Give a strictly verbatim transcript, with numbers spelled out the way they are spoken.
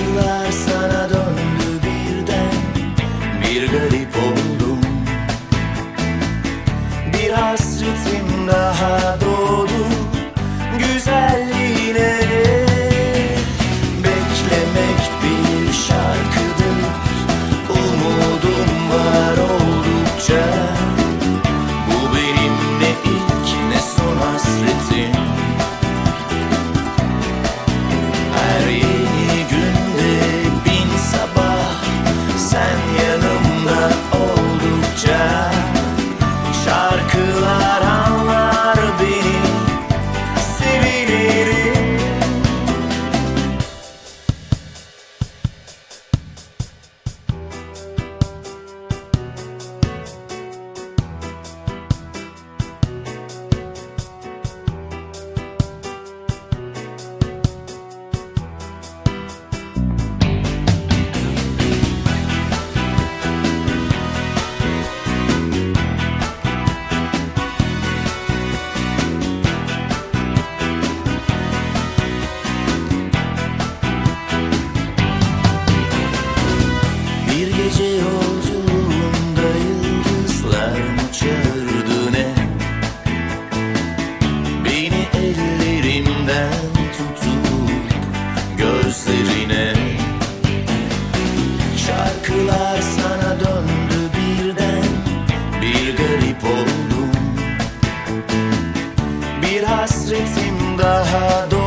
Şarkılar sana döndü birden, bir garip oldum. Bir hasretim daha doğdu güzelliğine. Beklemek bir şarkıdır, umudum var oldukça. Bu benim ne ilk ne son hasretim. Her yeni günde bin sabah sen yanımda oldukça. Şarkılar anlar beni, sevinirim. Gece yolculuğunda yıldızlar mı çağırdı ne? Beni ellerimden tutup gözlerine. Şarkılar sana döndü birden, bir garip oldum. Bir hasretim daha doğdu